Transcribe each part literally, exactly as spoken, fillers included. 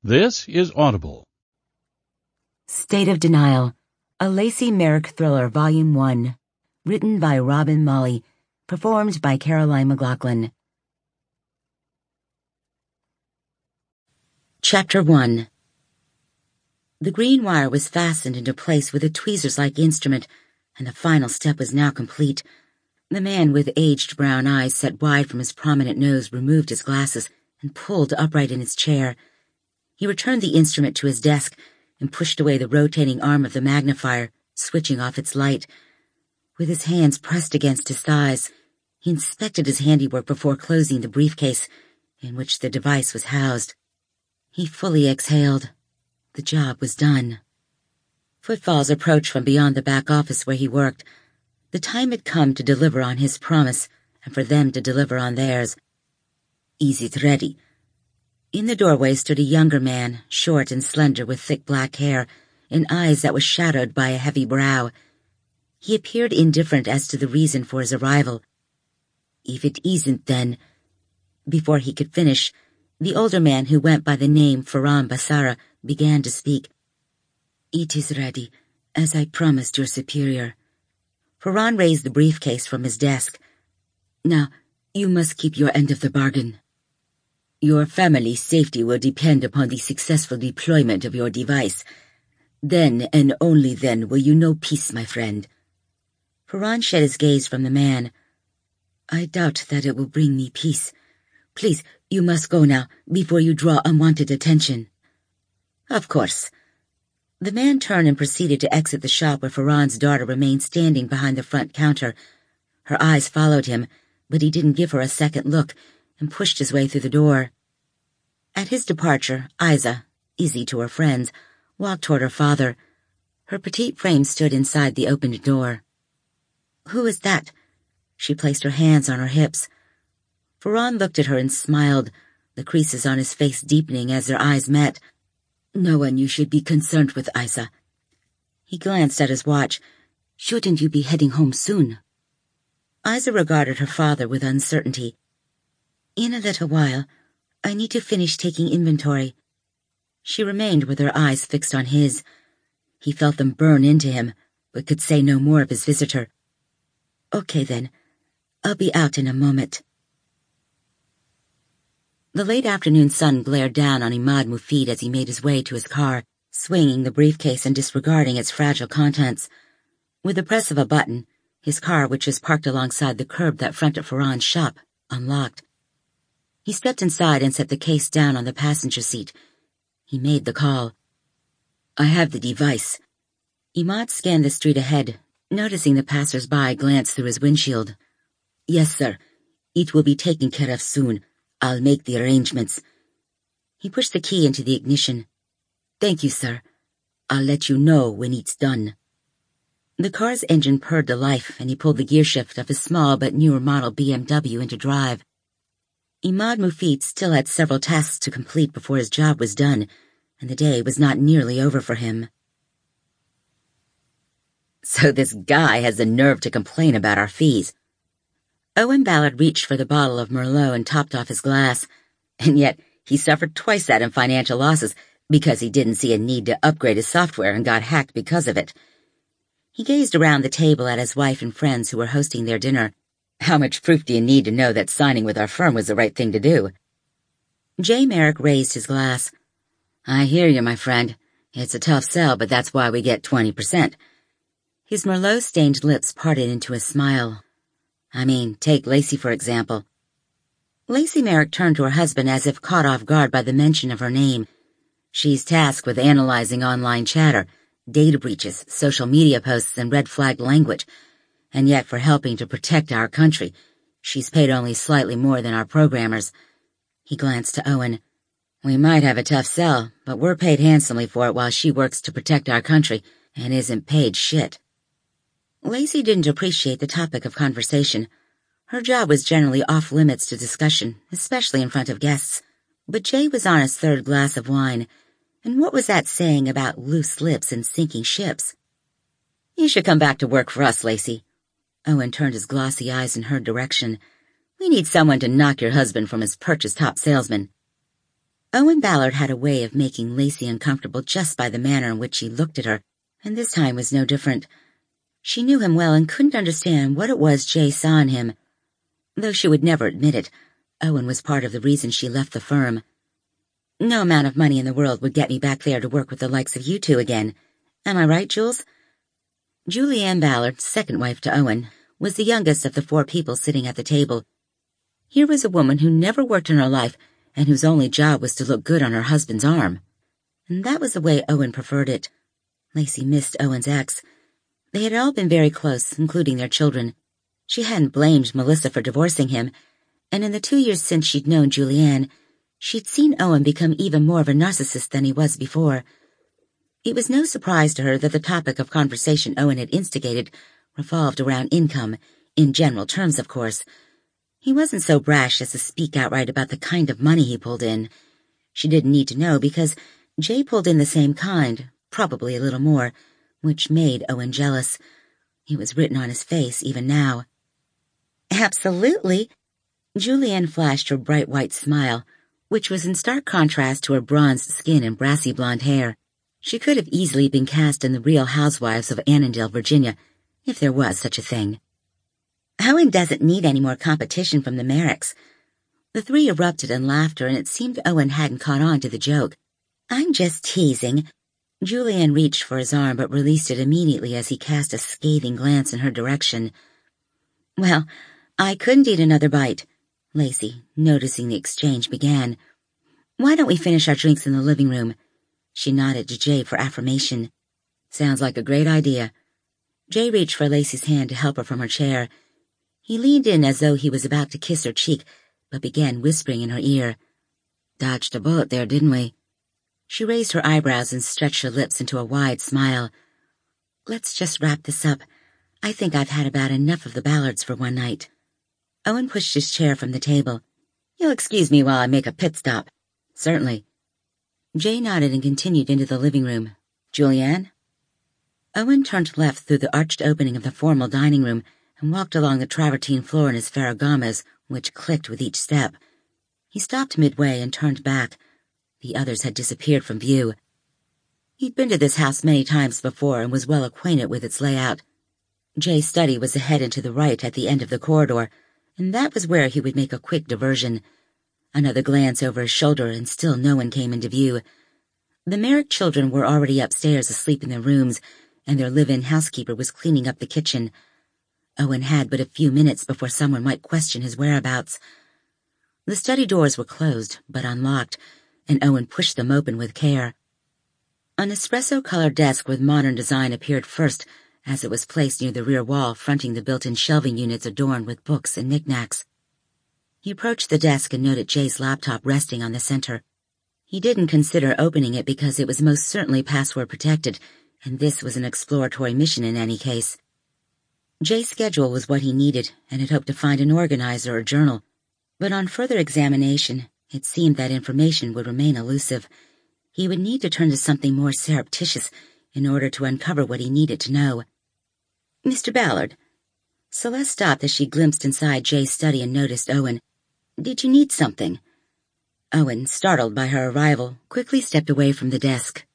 This is Audible. State of Denial, a Lacey Merrick thriller, Volume one. Written by Robin Molly. Performed by Caroline McLaughlin. Chapter one. The green wire was fastened into place with a tweezers-like instrument, and the final step was now complete. The man with aged brown eyes set wide from his prominent nose removed his glasses and pulled upright in his chair. He returned the instrument to his desk and pushed away the rotating arm of the magnifier, switching off its light. With his hands pressed against his thighs, he inspected his handiwork before closing the briefcase in which the device was housed. He fully exhaled. The job was done. Footfalls approached from beyond the back office where he worked. The time had come to deliver on his promise, and for them to deliver on theirs. "Is it ready?" In the doorway stood a younger man, short and slender with thick black hair, and eyes that were shadowed by a heavy brow. He appeared indifferent as to the reason for his arrival. "If it isn't, then—" Before he could finish, the older man, who went by the name Farhan Basara, began to speak. "It is ready, as I promised your superior." Farhan raised the briefcase from his desk. "Now, you must keep your end of the bargain. Your family's safety will depend upon the successful deployment of your device. Then, and only then, will you know peace, my friend." Farhan shed his gaze from the man. "I doubt that it will bring me peace. Please, you must go now, before you draw unwanted attention." "Of course." The man turned and proceeded to exit the shop where Farhan's daughter remained standing behind the front counter. Her eyes followed him, but he didn't give her a second look and pushed his way through the door. At his departure, Isa, Izzy to her friends, walked toward her father. Her petite frame stood inside the opened door. "Who is that?" She placed her hands on her hips. Farhan looked at her and smiled, the creases on his face deepening as their eyes met. "No one you should be concerned with, Isa." He glanced at his watch. "Shouldn't you be heading home soon?" Isa regarded her father with uncertainty. "In a little while. I need to finish taking inventory." She remained with her eyes fixed on his. He felt them burn into him, but could say no more of his visitor. "Okay, then. I'll be out in a moment." The late afternoon sun glared down on Imad Mufid as he made his way to his car, swinging the briefcase and disregarding its fragile contents. With the press of a button, his car, which was parked alongside the curb that fronted Farhan's shop, unlocked. He stepped inside and set the case down on the passenger seat. He made the call. "I have the device." Imad scanned the street ahead, noticing the passers-by glance through his windshield. "Yes, sir. It will be taken care of soon. I'll make the arrangements." He pushed the key into the ignition. "Thank you, sir. I'll let you know when it's done." The car's engine purred to life, and he pulled the gearshift of his small but newer model B M W into drive. Imad Mufid still had several tasks to complete before his job was done, and the day was not nearly over for him. "So this guy has the nerve to complain about our fees." Owen Ballard reached for the bottle of Merlot and topped off his glass, and yet he suffered twice that in financial losses because he didn't see a need to upgrade his software and got hacked because of it. He gazed around the table at his wife and friends who were hosting their dinner. "How much proof do you need to know that signing with our firm was the right thing to do?" Jay Merrick raised his glass. "I hear you, my friend. It's a tough sell, but that's why we get twenty percent. His Merlot-stained lips parted into a smile. "I mean, take Lacey, for example." Lacey Merrick turned to her husband as if caught off guard by the mention of her name. "She's tasked with analyzing online chatter, data breaches, social media posts, and red-flagged language. And yet, for helping to protect our country, she's paid only slightly more than our programmers." He glanced to Owen. "We might have a tough sell, but we're paid handsomely for it while she works to protect our country and isn't paid shit." Lacey didn't appreciate the topic of conversation. Her job was generally off-limits to discussion, especially in front of guests. But Jay was on his third glass of wine, and what was that saying about loose lips and sinking ships? "You should come back to work for us, Lacey." Owen turned his glossy eyes in her direction. "We need someone to knock your husband from his perch as top salesman." Owen Ballard had a way of making Lacey uncomfortable just by the manner in which he looked at her, and this time was no different. She knew him well and couldn't understand what it was Jay saw in him. Though she would never admit it, Owen was part of the reason she left the firm. No amount of money in the world would get me back there to work with the likes of you two again. Am I right, Jules? Julianne Ballard, second wife to Owen, was the youngest of the four people sitting at the table. Here was a woman who never worked in her life and whose only job was to look good on her husband's arm. And that was the way Owen preferred it. Lacey missed Owen's ex. They had all been very close, including their children. She hadn't blamed Melissa for divorcing him, and in the two years since she'd known Julianne, she'd seen Owen become even more of a narcissist than he was before. It was no surprise to her that the topic of conversation Owen had instigated revolved around income, in general terms, of course. He wasn't so brash as to speak outright about the kind of money he pulled in. She didn't need to know because Jay pulled in the same kind, probably a little more, which made Owen jealous. It was written on his face even now. Absolutely. Julianne flashed her bright white smile, which was in stark contrast to her bronzed skin and brassy blonde hair. She could have easily been cast in the Real Housewives of Annandale, Virginia, if there was such a thing. Owen doesn't need any more competition from the Merricks. The three erupted in laughter, and it seemed Owen hadn't caught on to the joke. I'm just teasing. Julianne reached for his arm, but released it immediately as he cast a scathing glance in her direction. Well, I couldn't eat another bite. Lacey, noticing the exchange, began. Why don't we finish our drinks in the living room? She nodded to Jay for affirmation. Sounds like a great idea. Jay reached for Lacey's hand to help her from her chair. He leaned in as though he was about to kiss her cheek, but began whispering in her ear. Dodged a bullet there, didn't we? She raised her eyebrows and stretched her lips into a wide smile. Let's just wrap this up. I think I've had about enough of the Ballards for one night. Owen pushed his chair from the table. You'll excuse me while I make a pit stop. Certainly. Jay nodded and continued into the living room. Julianne? Owen turned left through the arched opening of the formal dining room and walked along the travertine floor in his Ferragamas, which clicked with each step. He stopped midway and turned back. The others had disappeared from view. He'd been to this house many times before and was well acquainted with its layout. Jay's study was ahead and to the right at the end of the corridor, and that was where he would make a quick diversion. Another glance over his shoulder, and still no one came into view. The Merrick children were already upstairs asleep in their rooms, and their live-in housekeeper was cleaning up the kitchen. Owen had but a few minutes before someone might question his whereabouts. The study doors were closed, but unlocked, and Owen pushed them open with care. An espresso-colored desk with modern design appeared first, as it was placed near the rear wall fronting the built-in shelving units adorned with books and knickknacks. He approached the desk and noted Jay's laptop resting on the center. He didn't consider opening it because it was most certainly password-protected, and this was an exploratory mission in any case. Jay's schedule was what he needed, and had hoped to find an organizer or journal, but on further examination, it seemed that information would remain elusive. He would need to turn to something more surreptitious in order to uncover what he needed to know. Mister Ballard. Celeste stopped as she glimpsed inside Jay's study and noticed Owen. Did you need something? Owen, startled by her arrival, quickly stepped away from the desk.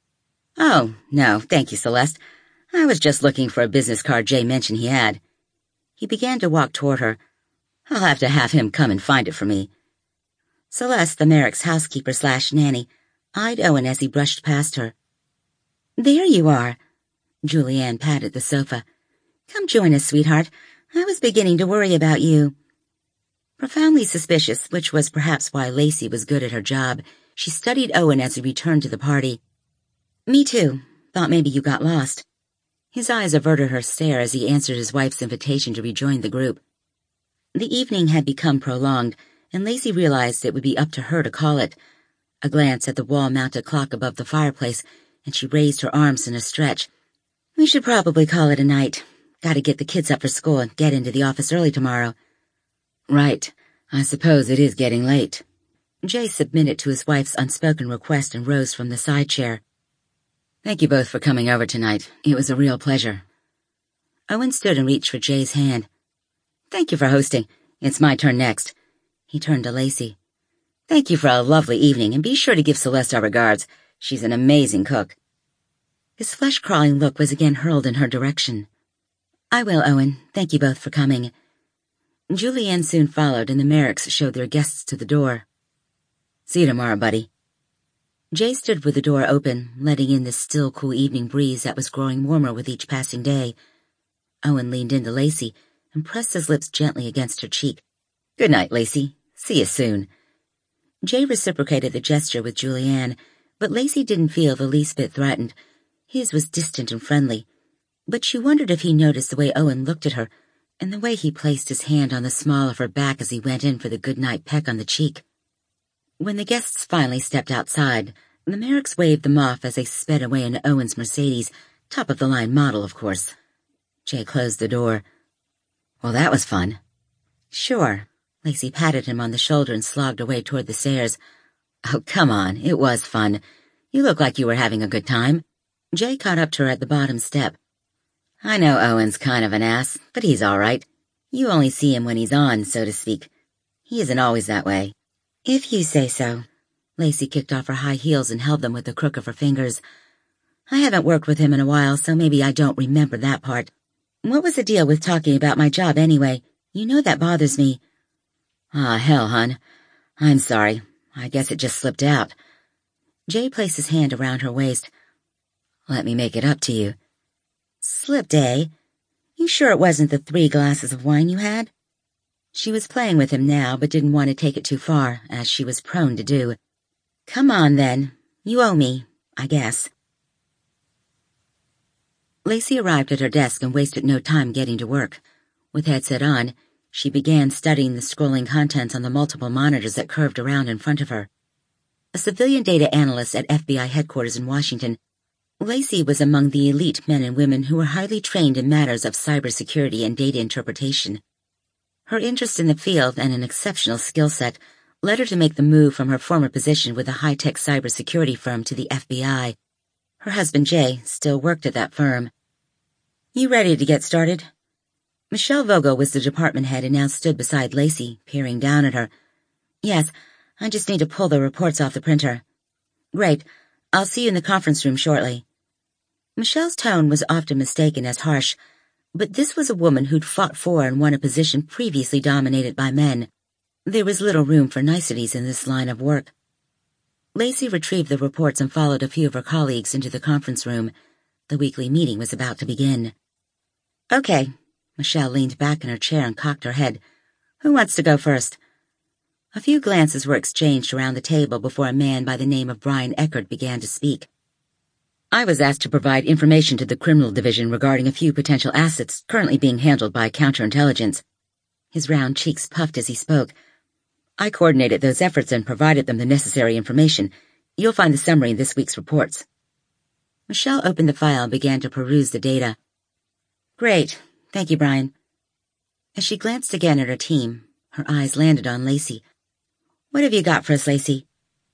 Oh, no, thank you, Celeste. I was just looking for a business card Jay mentioned he had. He began to walk toward her. I'll have to have him come and find it for me. Celeste, the Merrick's housekeeper slash nanny, eyed Owen as he brushed past her. There you are. Julianne patted the sofa. Come join us, sweetheart. I was beginning to worry about you. Profoundly suspicious, which was perhaps why Lacey was good at her job, she studied Owen as he returned to the party. Me too. Thought maybe you got lost. His eyes averted her stare as he answered his wife's invitation to rejoin the group. The evening had become prolonged, and Lacey realized it would be up to her to call it. A glance at the wall-mounted clock above the fireplace, and she raised her arms in a stretch. We should probably call it a night. Gotta get the kids up for school and get into the office early tomorrow. Right. I suppose it is getting late. Jay submitted to his wife's unspoken request and rose from the side chair. Thank you both for coming over tonight. It was a real pleasure. Owen stood and reached for Jay's hand. Thank you for hosting. It's my turn next. He turned to Lacey. Thank you for a lovely evening, and be sure to give Celeste our regards. She's an amazing cook. His flesh-crawling look was again hurled in her direction. I will, Owen. Thank you both for coming. Julianne soon followed, and the Merricks showed their guests to the door. See you tomorrow, buddy. Jay stood with the door open, letting in the still, cool evening breeze that was growing warmer with each passing day. Owen leaned into Lacey and pressed his lips gently against her cheek. Good night, Lacey. See you soon. Jay reciprocated the gesture with Julianne, but Lacey didn't feel the least bit threatened. His was distant and friendly, but she wondered if he noticed the way Owen looked at her and the way he placed his hand on the small of her back as he went in for the goodnight peck on the cheek. When the guests finally stepped outside, the Merricks waved them off as they sped away in Owen's Mercedes, top-of-the-line model, of course. Jay closed the door. Well, that was fun. Sure. Lacey patted him on the shoulder and slogged away toward the stairs. Oh, come on, it was fun. You look like you were having a good time. Jay caught up to her at the bottom step. I know Owen's kind of an ass, but he's all right. You only see him when he's on, so to speak. He isn't always that way. If you say so. Lacey kicked off her high heels and held them with the crook of her fingers. I haven't worked with him in a while, so maybe I don't remember that part. What was the deal with talking about my job anyway? You know that bothers me. Ah, hell, hon. I'm sorry. I guess it just slipped out. Jay placed his hand around her waist. Let me make it up to you. Slipped, eh? You sure it wasn't the three glasses of wine you had? She was playing with him now, but didn't want to take it too far, as she was prone to do. Come on, then. You owe me, I guess. Lacey arrived at her desk and wasted no time getting to work. With headset on, she began studying the scrolling contents on the multiple monitors that curved around in front of her. A civilian data analyst at F B I headquarters in Washington, Lacey was among the elite men and women who were highly trained in matters of cybersecurity and data interpretation. Her interest in the field and an exceptional skill set led her to make the move from her former position with a high-tech cybersecurity firm to the F B I. Her husband, Jay, still worked at that firm. You ready to get started? Michelle Vogel was the department head and now stood beside Lacey, peering down at her. Yes, I just need to pull the reports off the printer. Great. I'll see you in the conference room shortly. Michelle's tone was often mistaken as harsh, but this was a woman who'd fought for and won a position previously dominated by men. There was little room for niceties in this line of work. Lacey retrieved the reports and followed a few of her colleagues into the conference room. The weekly meeting was about to begin. Okay. Michelle leaned back in her chair and cocked her head. Who wants to go first? A few glances were exchanged around the table before a man by the name of Brian Eckert began to speak. I was asked to provide information to the criminal division regarding a few potential assets currently being handled by counterintelligence. His round cheeks puffed as he spoke. I coordinated those efforts and provided them the necessary information. You'll find the summary in this week's reports. Michelle opened the file and began to peruse the data. Great. Thank you, Brian. As she glanced again at her team, her eyes landed on Lacey. What have you got for us, Lacey?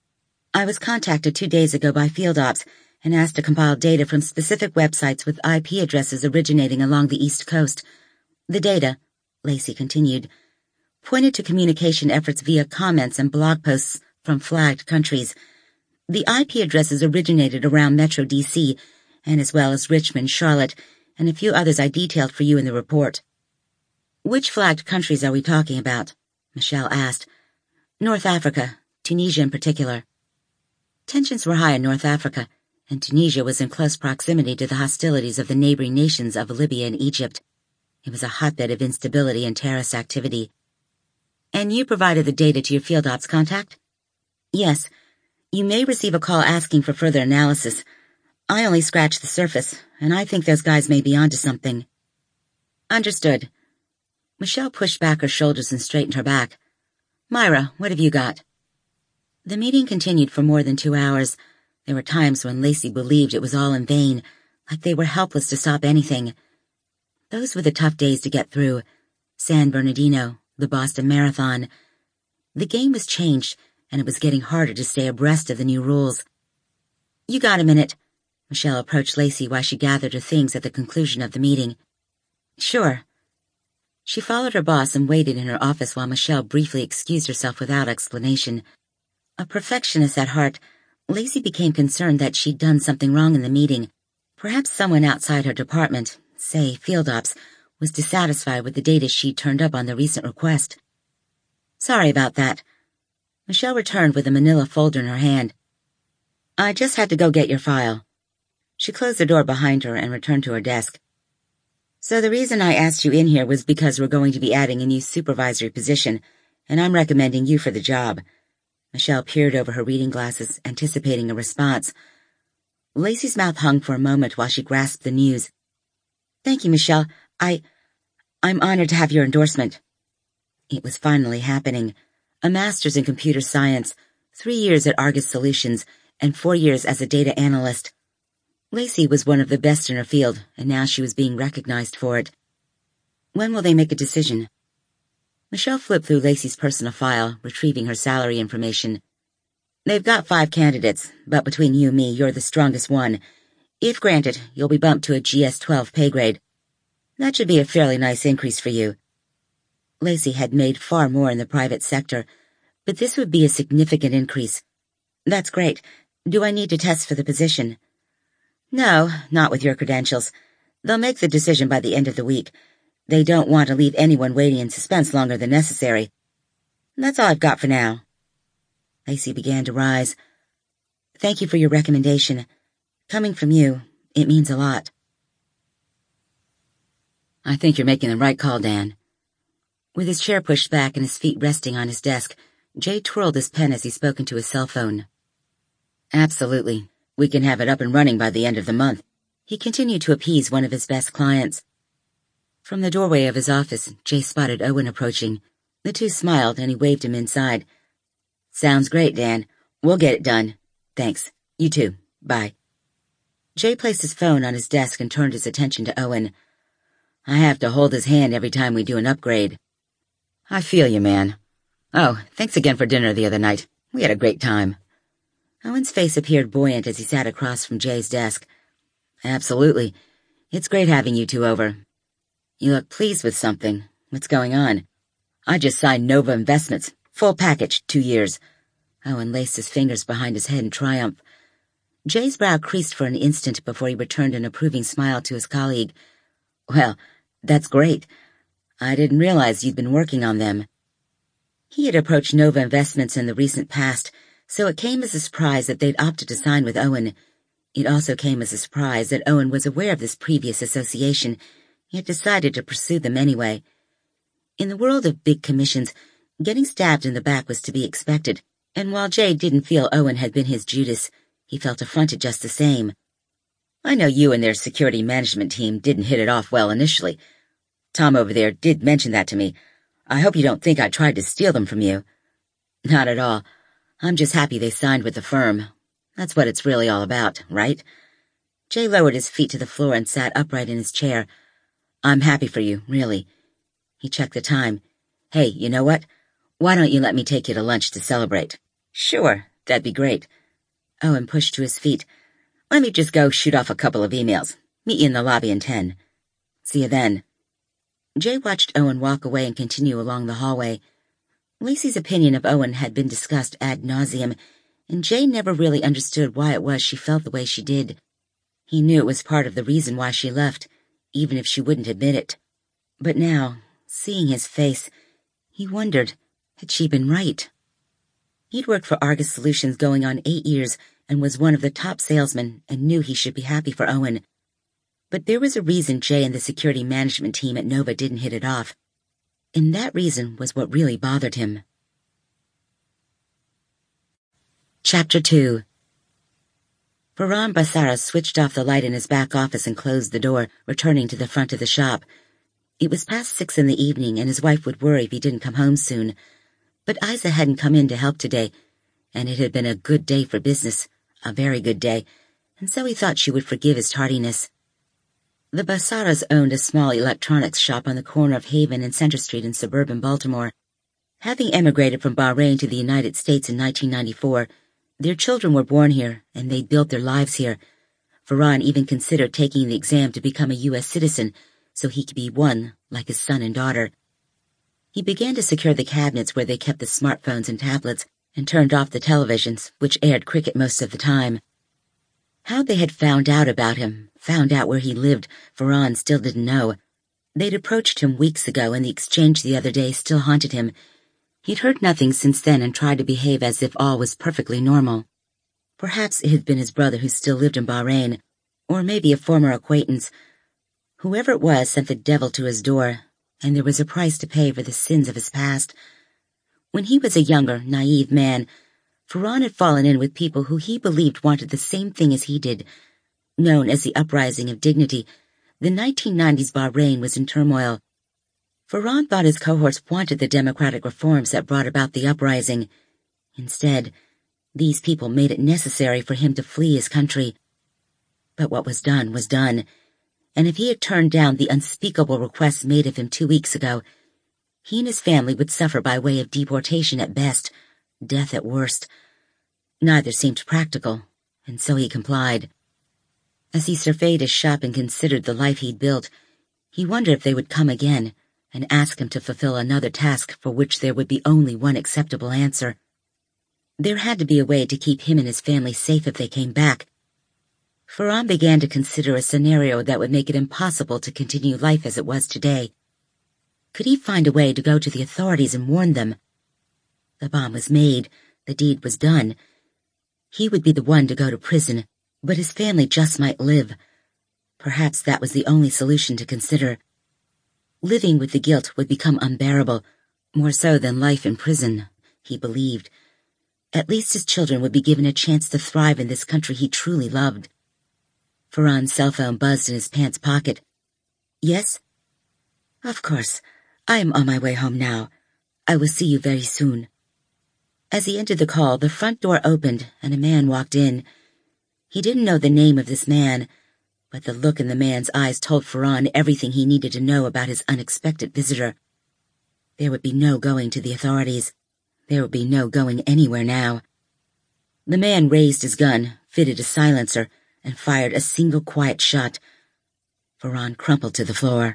I was contacted two days ago by Field Ops and asked to compile data from specific websites with I P addresses originating along the East Coast. The data, Lacey continued, pointed to communication efforts via comments and blog posts from flagged countries. The I P addresses originated around Metro D C, and as well as Richmond, Charlotte, and a few others I detailed for you in the report. Which flagged countries are we talking about? Michelle asked. North Africa, Tunisia in particular. Tensions were high in North Africa, and Tunisia was in close proximity to the hostilities of the neighboring nations of Libya and Egypt. It was a hotbed of instability and terrorist activity. And you provided the data to your Field Ops contact? Yes. You may receive a call asking for further analysis. I only scratched the surface, and I think those guys may be onto something. Understood. Michelle pushed back her shoulders and straightened her back. Myra, what have you got? The meeting continued for more than two hours. There were times when Lacey believed it was all in vain, like they were helpless to stop anything. Those were the tough days to get through. San Bernardino, the Boston Marathon. The game was changed, and it was getting harder to stay abreast of the new rules. You got a minute? Michelle approached Lacey while she gathered her things at the conclusion of the meeting. Sure. She followed her boss and waited in her office while Michelle briefly excused herself without explanation. A perfectionist at heart, Lacey became concerned that she'd done something wrong in the meeting. Perhaps someone outside her department, say Field Ops, was dissatisfied with the data she'd turned up on the recent request. Sorry about that. Michelle returned with a manila folder in her hand. I just had to go get your file. She closed the door behind her and returned to her desk. So the reason I asked you in here was because we're going to be adding a new supervisory position, and I'm recommending you for the job. Michelle peered over her reading glasses, anticipating a response. Lacey's mouth hung for a moment while she grasped the news. Thank you, Michelle. I... I'm honored to have your endorsement. It was finally happening. A master's in computer science, three years at Argus Solutions, and four years as a data analyst. Lacey was one of the best in her field, and now she was being recognized for it. When will they make a decision? Michelle flipped through Lacey's personal file, retrieving her salary information. They've got five candidates, but between you and me, you're the strongest one. If granted, you'll be bumped to a G S twelve pay grade. That should be a fairly nice increase for you. Lacey had made far more in the private sector, but this would be a significant increase. That's great. Do I need to test for the position? No, not with your credentials. They'll make the decision by the end of the week. They don't want to leave anyone waiting in suspense longer than necessary. That's all I've got for now. Lacey began to rise. Thank you for your recommendation. Coming from you, it means a lot. I think you're making the right call, Dan. With his chair pushed back and his feet resting on his desk, Jay twirled his pen as he spoke into his cell phone. Absolutely. We can have it up and running by the end of the month. He continued to appease one of his best clients. From the doorway of his office, Jay spotted Owen approaching. The two smiled and he waved him inside. Sounds great, Dan. We'll get it done. Thanks. You too. Bye. Jay placed his phone on his desk and turned his attention to Owen. I have to hold his hand every time we do an upgrade. I feel you, man. Oh, thanks again for dinner the other night. We had a great time. Owen's face appeared buoyant as he sat across from Jay's desk. Absolutely. It's great having you two over. You look pleased with something. What's going on? I just signed Nova Investments. Full package, two years. Owen laced his fingers behind his head in triumph. Jay's brow creased for an instant before he returned an approving smile to his colleague. Well, that's great. I didn't realize you'd been working on them. He had approached Nova Investments in the recent past, so it came as a surprise that they'd opted to sign with Owen. It also came as a surprise that Owen was aware of this previous association, yet decided to pursue them anyway. In the world of big commissions, getting stabbed in the back was to be expected, and while Jay didn't feel Owen had been his Judas, he felt affronted just the same. I know you and their security management team didn't hit it off well initially. Tom over there did mention that to me. I hope you don't think I tried to steal them from you. Not at all. I'm just happy they signed with the firm. That's what it's really all about, right? Jay lowered his feet to the floor and sat upright in his chair. I'm happy for you, really. He checked the time. Hey, you know what? Why don't you let me take you to lunch to celebrate? Sure, that'd be great. Owen pushed to his feet. Let me just go shoot off a couple of emails. Meet you in the lobby in ten. See you then. Jay watched Owen walk away and continue along the hallway. Lacey's opinion of Owen had been discussed ad nauseum, and Jay never really understood why it was she felt the way she did. He knew it was part of the reason why she left, even if she wouldn't admit it. But now, seeing his face, he wondered, had she been right? He'd worked for Argus Solutions going on eight years and was one of the top salesmen and knew he should be happy for Owen. But there was a reason Jay and the security management team at Nova didn't hit it off. And that reason was what really bothered him. Chapter two. Farhan Basara switched off the light in his back office and closed the door, returning to the front of the shop. It was past six in the evening, and his wife would worry if he didn't come home soon. But Isa hadn't come in to help today, and it had been a good day for business, a very good day, and so he thought she would forgive his tardiness. The Basaras owned a small electronics shop on the corner of Haven and Center Street in suburban Baltimore. Having emigrated from Bahrain to the United States in nineteen ninety-four, their children were born here, and they'd built their lives here. Farhan even considered taking the exam to become a U S citizen, so he could be one like his son and daughter. He began to secure the cabinets where they kept the smartphones and tablets, and turned off the televisions, which aired cricket most of the time. How they had found out about him, found out where he lived, Farhan still didn't know. They'd approached him weeks ago, and the exchange the other day still haunted him. He'd heard nothing since then and tried to behave as if all was perfectly normal. Perhaps it had been his brother who still lived in Bahrain, or maybe a former acquaintance. Whoever it was sent the devil to his door, and there was a price to pay for the sins of his past. When he was a younger, naive man, Farhan had fallen in with people who he believed wanted the same thing as he did. Known as the Uprising of Dignity, the nineteen nineties Bahrain was in turmoil. Farhan thought his cohorts wanted the democratic reforms that brought about the uprising. Instead, these people made it necessary for him to flee his country. But what was done was done, and if he had turned down the unspeakable requests made of him two weeks ago, he and his family would suffer by way of deportation at best, death at worst. Neither seemed practical, and so he complied. As he surveyed his shop and considered the life he'd built, he wondered if they would come again and ask him to fulfill another task for which there would be only one acceptable answer. There had to be a way to keep him and his family safe if they came back. Farhan began to consider a scenario that would make it impossible to continue life as it was today. Could he find a way to go to the authorities and warn them? The bomb was made, the deed was done. He would be the one to go to prison, but his family just might live. Perhaps that was the only solution to consider. Living with the guilt would become unbearable, more so than life in prison, he believed. At least his children would be given a chance to thrive in this country he truly loved. Farhan's cell phone buzzed in his pants pocket. Yes? Of course. I am on my way home now. I will see you very soon. As he entered the call, the front door opened and a man walked in. He didn't know the name of this man, but the look in the man's eyes told Farhan everything he needed to know about his unexpected visitor. There would be no going to the authorities. There would be no going anywhere now. The man raised his gun, fitted a silencer, and fired a single quiet shot. Farhan crumpled to the floor.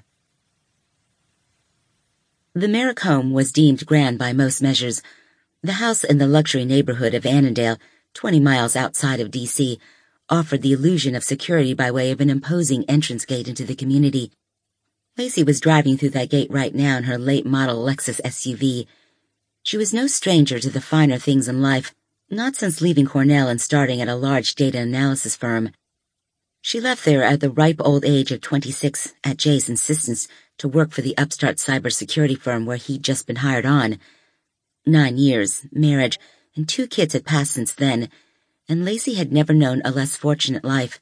The Merrick home was deemed grand by most measures. The house in the luxury neighborhood of Annandale, twenty miles outside of D C, offered the illusion of security by way of an imposing entrance gate into the community. Lacey was driving through that gate right now in her late-model Lexus S U V. She was no stranger to the finer things in life, not since leaving Cornell and starting at a large data analysis firm. She left there at the ripe old age of twenty-six at Jay's insistence to work for the upstart cybersecurity firm where he'd just been hired on. Nine years, marriage, and two kids had passed since then, and Lacey had never known a less fortunate life.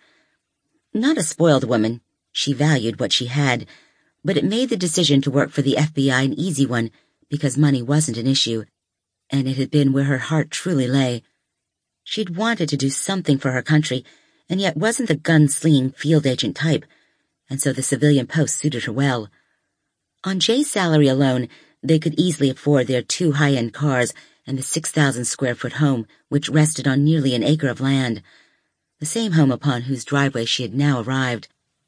Not a spoiled woman, she valued what she had, but it made the decision to work for the F B I an easy one because money wasn't an issue, and it had been where her heart truly lay. She'd wanted to do something for her country, and yet wasn't the gun-slinging field agent type, and so the civilian post suited her well. On Jay's salary alone, they could easily afford their two high-end cars and the six thousand square foot home which rested on nearly an acre of land, the same home upon whose driveway she had now arrived.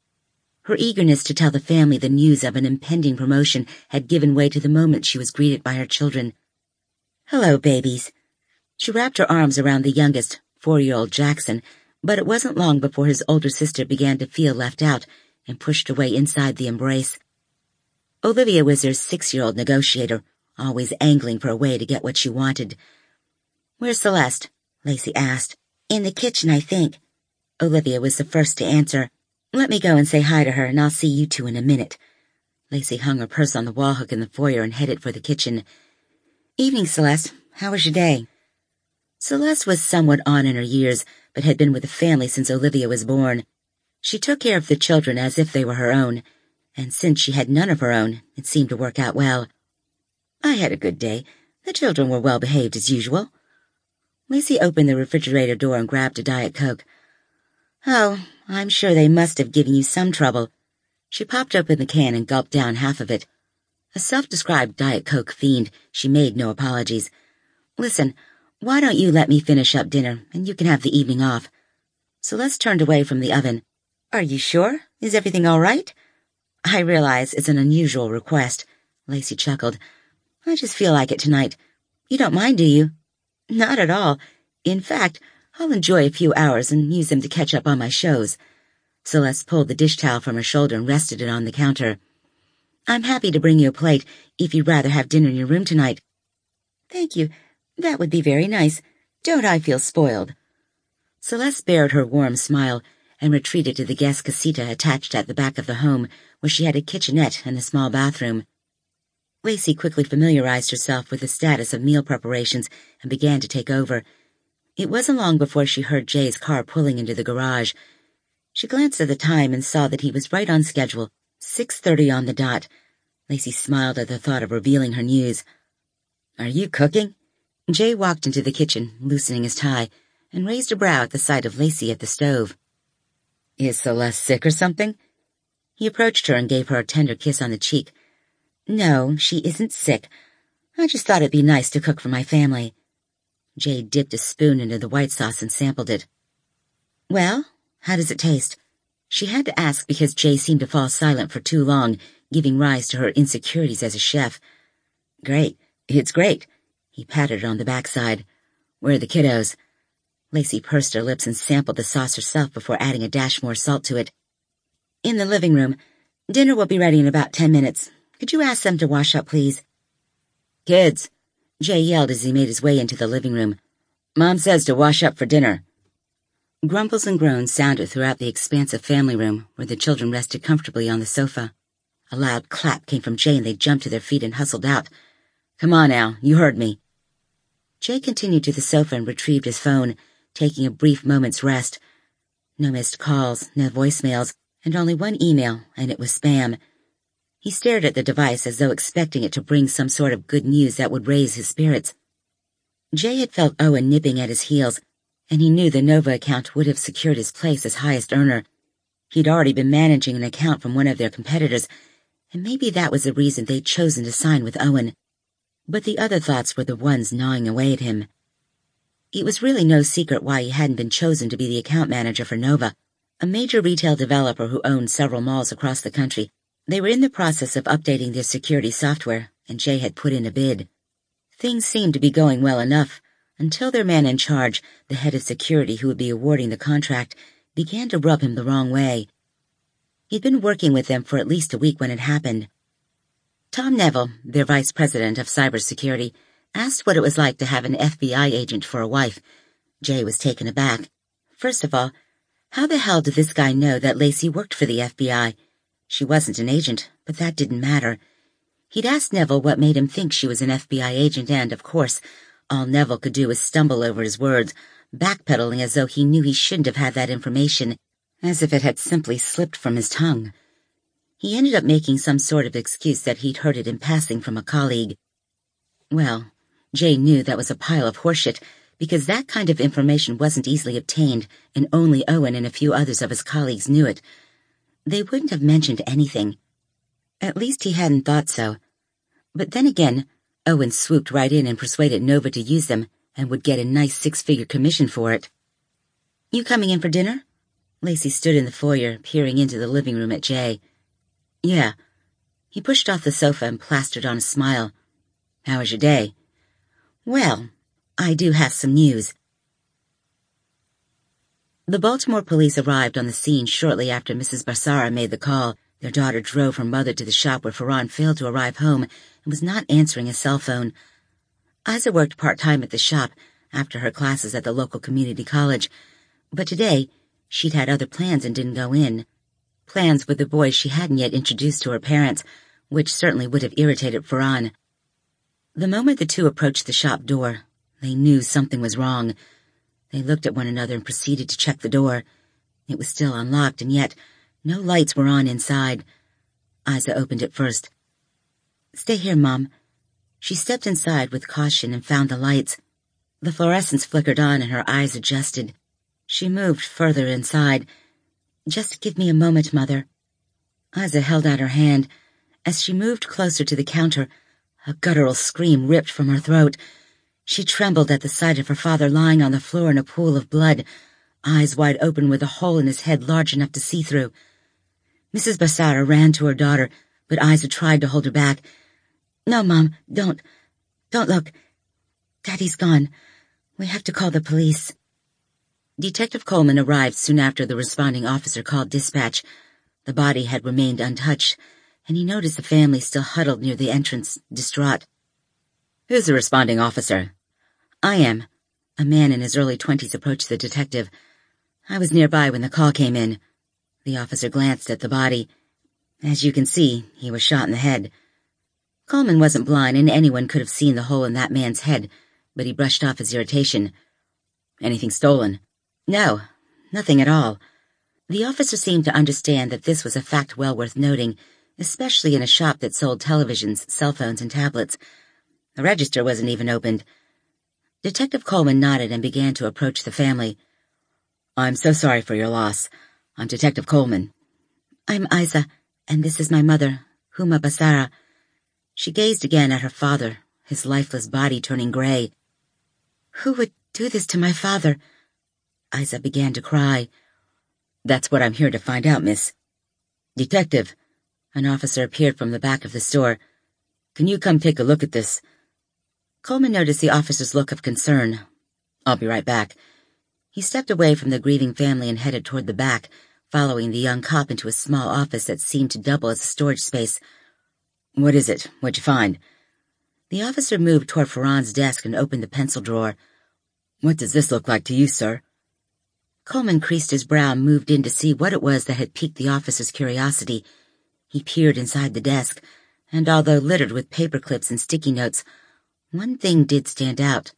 Her eagerness to tell the family the news of an impending promotion had given way to the moment she was greeted by her children. "Hello, babies." She wrapped her arms around the youngest, four-year-old Jackson, but it wasn't long before his older sister began to feel left out and pushed her way inside the embrace. Olivia was her six-year-old negotiator, always angling for a way to get what she wanted. "Where's Celeste?" Lacey asked. "In the kitchen, I think." Olivia was the first to answer. "Let me go and say hi to her, and I'll see you two in a minute." Lacey hung her purse on the wall hook in the foyer and headed for the kitchen. "Evening, Celeste. How was your day?" Celeste was somewhat on in her years, but had been with the family since Olivia was born. She took care of the children as if they were her own, and since she had none of her own, it seemed to work out well. "I had a good day. The children were well behaved as usual." Lacey opened the refrigerator door and grabbed a Diet Coke. "Oh, I'm sure they must have given you some trouble." She popped open the can and gulped down half of it. A self-described Diet Coke fiend, she made no apologies. "Listen, why don't you let me finish up dinner, and you can have the evening off?" Celeste turned away from the oven. "Are you sure? Is everything all right?" "I realize it's an unusual request," Lacey chuckled. "I just feel like it tonight. You don't mind, do you?" Not at all. In fact, I'll enjoy a few hours and use them to catch up on my shows. Celeste pulled the dish towel from her shoulder and rested it on the counter. I'm happy to bring you a plate if you'd rather have dinner in your room tonight. Thank you. That would be very nice. Don't I feel spoiled? Celeste bared her warm smile and retreated to the guest casita attached at the back of the home, where she had a kitchenette and a small bathroom. Lacey quickly familiarized herself with the status of meal preparations and began to take over. It wasn't long before she heard Jay's car pulling into the garage. She glanced at the time and saw that he was right on schedule, six thirty on the dot. Lacey smiled at the thought of revealing her news. Are you cooking? Jay walked into the kitchen, loosening his tie, and raised a brow at the sight of Lacey at the stove. Is Celeste sick or something? He approached her and gave her a tender kiss on the cheek. No, she isn't sick. I just thought it'd be nice to cook for my family. Jay dipped a spoon into the white sauce and sampled it. Well, how does it taste? She had to ask because Jay seemed to fall silent for too long, giving rise to her insecurities as a chef. Great. It's great. He patted her on the backside. Where are the kiddos? Lacey pursed her lips and sampled the sauce herself before adding a dash more salt to it. In the living room. Dinner will be ready in about ten minutes. Could you ask them to wash up, please? Kids, Jay yelled as he made his way into the living room. Mom says to wash up for dinner. Grumbles and groans sounded throughout the expansive family room, where the children rested comfortably on the sofa. A loud clap came from Jay and they jumped to their feet and hustled out. Come on, Al, you heard me. Jay continued to the sofa and retrieved his phone, taking a brief moment's rest. No missed calls, no voicemails, and only one email, and it was spam. He stared at the device as though expecting it to bring some sort of good news that would raise his spirits. Jay had felt Owen nipping at his heels, and he knew the Nova account would have secured his place as highest earner. He'd already been managing an account from one of their competitors, and maybe that was the reason they'd chosen to sign with Owen. But the other thoughts were the ones gnawing away at him. It was really no secret why he hadn't been chosen to be the account manager for Nova, a major retail developer who owned several malls across the country. They were in the process of updating their security software, and Jay had put in a bid. Things seemed to be going well enough, until their man in charge, the head of security who would be awarding the contract, began to rub him the wrong way. He'd been working with them for at least a week when it happened. Tom Neville, their vice president of cybersecurity, asked what it was like to have an F B I agent for a wife. Jay was taken aback. First of all, how the hell did this guy know that Lacey worked for the F B I? She wasn't an agent, but that didn't matter. He'd asked Neville what made him think she was an F B I agent and, of course, all Neville could do was stumble over his words, backpedaling as though he knew he shouldn't have had that information, as if it had simply slipped from his tongue. He ended up making some sort of excuse that he'd heard it in passing from a colleague. Well, Jay knew that was a pile of horseshit, because that kind of information wasn't easily obtained, and only Owen and a few others of his colleagues knew it. They wouldn't have mentioned anything. At least he hadn't thought so. But then again, Owen swooped right in and persuaded Nova to use them, and would get a nice six-figure commission for it. You coming in for dinner? Lacey stood in the foyer, peering into the living room at Jay. Yeah. He pushed off the sofa and plastered on a smile. How was your day? Well, I do have some news. The Baltimore police arrived on the scene shortly after Missus Barsara made the call. Their daughter drove her mother to the shop where Ferran failed to arrive home and was not answering his cell phone. Isa worked part-time at the shop after her classes at the local community college, but today she'd had other plans and didn't go in. Plans with the boys she hadn't yet introduced to her parents, which certainly would have irritated Ferran. The moment the two approached the shop door, they knew something was wrong. They looked at one another and proceeded to check the door. It was still unlocked, and yet no lights were on inside. Isa opened it first. Stay here, Mom. She stepped inside with caution and found the lights. The fluorescence flickered on and her eyes adjusted. She moved further inside. Just give me a moment, Mother. Isa held out her hand. As she moved closer to the counter, a guttural scream ripped from her throat. She trembled at the sight of her father lying on the floor in a pool of blood, eyes wide open with a hole in his head large enough to see through. Missus Barsara ran to her daughter, but Isa tried to hold her back. No, Mom, don't. Don't look. Daddy's gone. We have to call the police. Detective Coleman arrived soon after the responding officer called dispatch. The body had remained untouched, and he noticed the family still huddled near the entrance, distraught. Who's the responding officer? I am. A man in his early twenties approached the detective. I was nearby when the call came in. The officer glanced at the body. As you can see, he was shot in the head. Coleman wasn't blind, and anyone could have seen the hole in that man's head, but he brushed off his irritation. Anything stolen? No, nothing at all. The officer seemed to understand that this was a fact well worth noting, especially in a shop that sold televisions, cell phones, and tablets. The register wasn't even opened. Detective Coleman nodded and began to approach the family. I'm so sorry for your loss. I'm Detective Coleman. I'm Isa, and this is my mother, Huma Basara. She gazed again at her father, his lifeless body turning gray. Who would do this to my father? Isa began to cry. That's what I'm here to find out, miss. Detective, an officer appeared from the back of the store. Can you come take a look at this? Coleman noticed the officer's look of concern. I'll be right back. He stepped away from the grieving family and headed toward the back, following the young cop into a small office that seemed to double as a storage space. What is it? What'd you find? The officer moved toward Ferran's desk and opened the pencil drawer. What does this look like to you, sir? Coleman creased his brow and moved in to see what it was that had piqued the officer's curiosity. He peered inside the desk, and although littered with paper clips and sticky notes, one thing did stand out.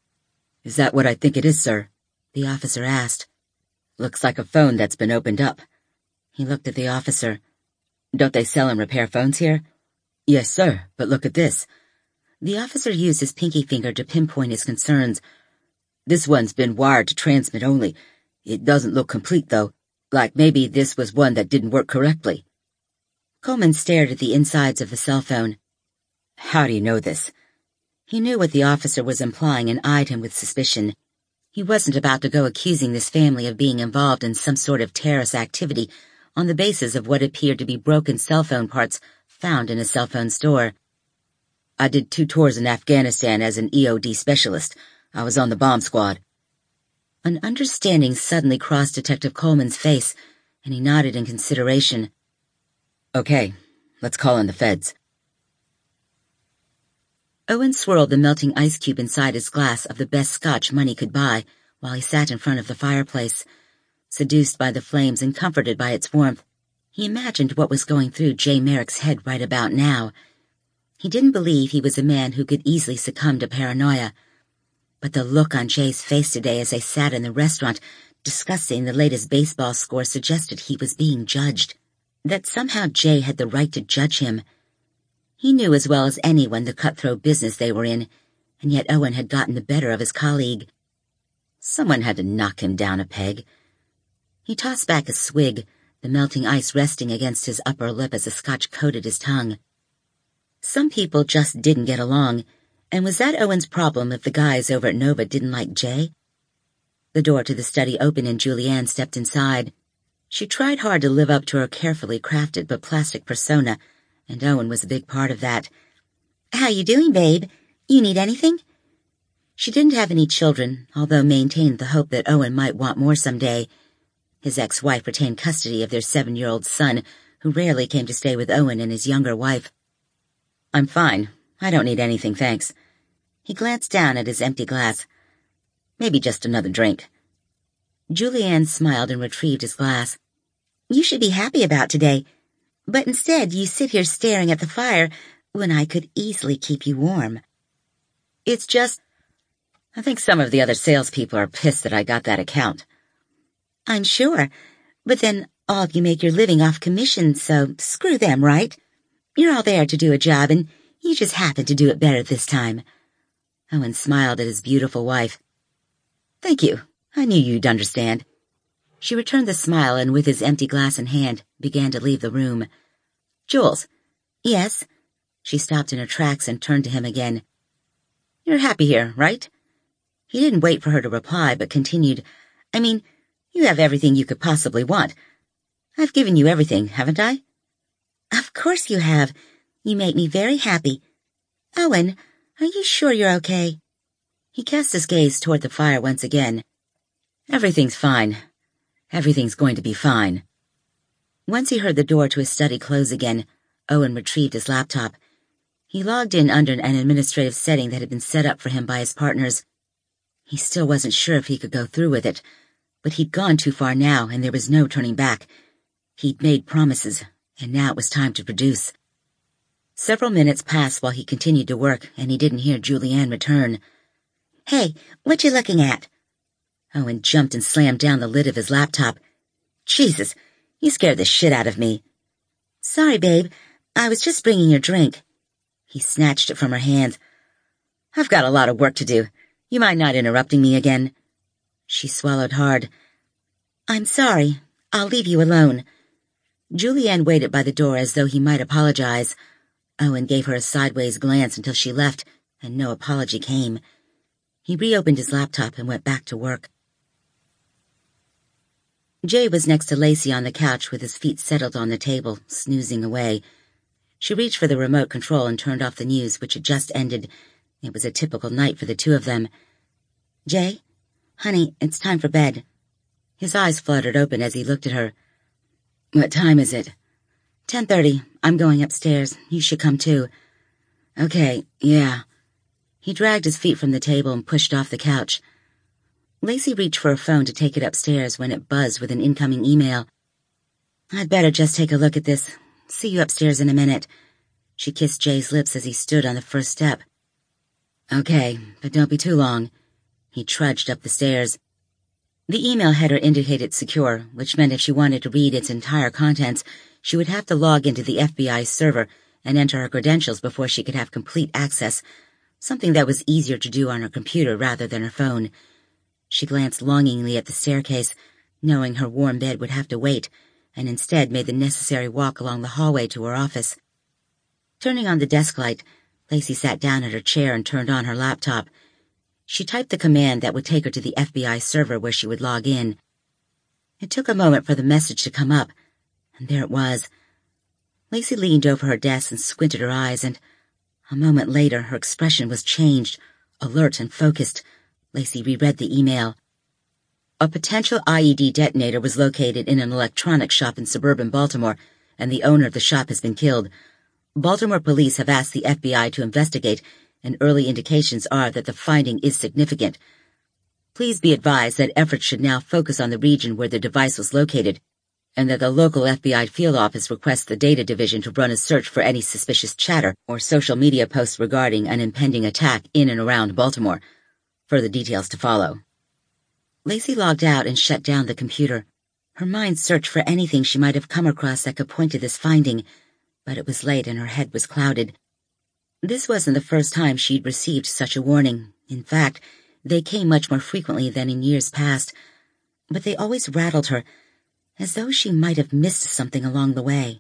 Is that what I think it is, sir? The officer asked. Looks like a phone that's been opened up. He looked at the officer. Don't they sell and repair phones here? Yes, sir, but look at this. The officer used his pinky finger to pinpoint his concerns. This one's been wired to transmit only. It doesn't look complete, though, like maybe this was one that didn't work correctly. Coleman stared at the insides of the cell phone. How do you know this? He knew what the officer was implying and eyed him with suspicion. He wasn't about to go accusing this family of being involved in some sort of terrorist activity on the basis of what appeared to be broken cell phone parts found in a cell phone store. I did two tours in Afghanistan as an E O D specialist. I was on the bomb squad. An understanding suddenly crossed Detective Coleman's face, and he nodded in consideration. Okay, let's call in the feds. Owen swirled the melting ice cube inside his glass of the best scotch money could buy while he sat in front of the fireplace. Seduced by the flames and comforted by its warmth, he imagined what was going through Jay Merrick's head right about now. He didn't believe he was a man who could easily succumb to paranoia, but the look on Jay's face today as they sat in the restaurant discussing the latest baseball score suggested he was being judged, that somehow Jay had the right to judge him. He knew as well as anyone the cutthroat business they were in, and yet Owen had gotten the better of his colleague. Someone had to knock him down a peg. He tossed back a swig, the melting ice resting against his upper lip as the scotch coated his tongue. Some people just didn't get along, and was that Owen's problem if the guys over at Nova didn't like Jay? The door to the study opened and Julianne stepped inside. She tried hard to live up to her carefully crafted but plastic persona, and Owen was a big part of that. How you doing, babe? You need anything? She didn't have any children, although maintained the hope that Owen might want more someday. His ex-wife retained custody of their seven-year-old son, who rarely came to stay with Owen and his younger wife. I'm fine. I don't need anything, thanks. He glanced down at his empty glass. Maybe just another drink. Julianne smiled and retrieved his glass. You should be happy about today. But instead you sit here staring at the fire when I could easily keep you warm. It's just... I think some of the other salespeople are pissed that I got that account. I'm sure, but then all of you make your living off commission, so screw them, right? You're all there to do a job, and you just happen to do it better this time. Owen smiled at his beautiful wife. Thank you. I knew you'd understand. She returned the smile and with his empty glass in hand, began to leave the room. Jules. Yes? She stopped in her tracks and turned to him again. You're happy here, right? He didn't wait for her to reply, but continued, I mean, you have everything you could possibly want. I've given you everything, haven't I? Of course you have. You make me very happy. Owen, are you sure you're okay? He cast his gaze toward the fire once again. Everything's fine. Everything's going to be fine. Once he heard the door to his study close again, Owen retrieved his laptop. He logged in under an administrative setting that had been set up for him by his partners. He still wasn't sure if he could go through with it, but he'd gone too far now, and there was no turning back. He'd made promises, and now it was time to produce. Several minutes passed while he continued to work, and he didn't hear Julianne return. "Hey, what you looking at?" Owen jumped and slammed down the lid of his laptop. "Jesus, you scared the shit out of me." "Sorry, babe. I was just bringing your drink." He snatched it from her hands. "I've got a lot of work to do. You mind not interrupting me again?" She swallowed hard. "I'm sorry. I'll leave you alone." Julianne waited by the door as though he might apologize. Owen gave her a sideways glance until she left, and no apology came. He reopened his laptop and went back to work. Jay was next to Lacey on the couch with his feet settled on the table, snoozing away. She reached for the remote control and turned off the news, which had just ended. It was a typical night for the two of them. "Jay? Honey, it's time for bed." His eyes fluttered open as he looked at her. "What time is it?" ten thirty. I'm going upstairs. You should come too." "Okay, yeah." He dragged his feet from the table and pushed off the couch. Lacey reached for a phone to take it upstairs when it buzzed with an incoming email. "I'd better just take a look at this. See you upstairs in a minute." She kissed Jay's lips as he stood on the first step. "Okay, but don't be too long." He trudged up the stairs. The email header indicated secure, which meant if she wanted to read its entire contents, she would have to log into the F B I server and enter her credentials before she could have complete access, something that was easier to do on her computer rather than her phone. She glanced longingly at the staircase, knowing her warm bed would have to wait, and instead made the necessary walk along the hallway to her office. Turning on the desk light, Lacey sat down at her chair and turned on her laptop. She typed the command that would take her to the F B I server where she would log in. It took a moment for the message to come up, and there it was. Lacey leaned over her desk and squinted her eyes, and a moment later her expression was changed, alert and focused. Lacey reread the email. A potential I E D detonator was located in an electronics shop in suburban Baltimore, and the owner of the shop has been killed. Baltimore police have asked the F B I to investigate, and early indications are that the finding is significant. Please be advised that efforts should now focus on the region where the device was located, and that the local F B I field office requests the data division to run a search for any suspicious chatter or social media posts regarding an impending attack in and around Baltimore. Further details to follow. Lacey logged out and shut down the computer. Her mind searched for anything she might have come across that could point to this finding, but it was late and her head was clouded. This wasn't the first time she'd received such a warning. In fact, they came much more frequently than in years past, but they always rattled her, as though she might have missed something along the way.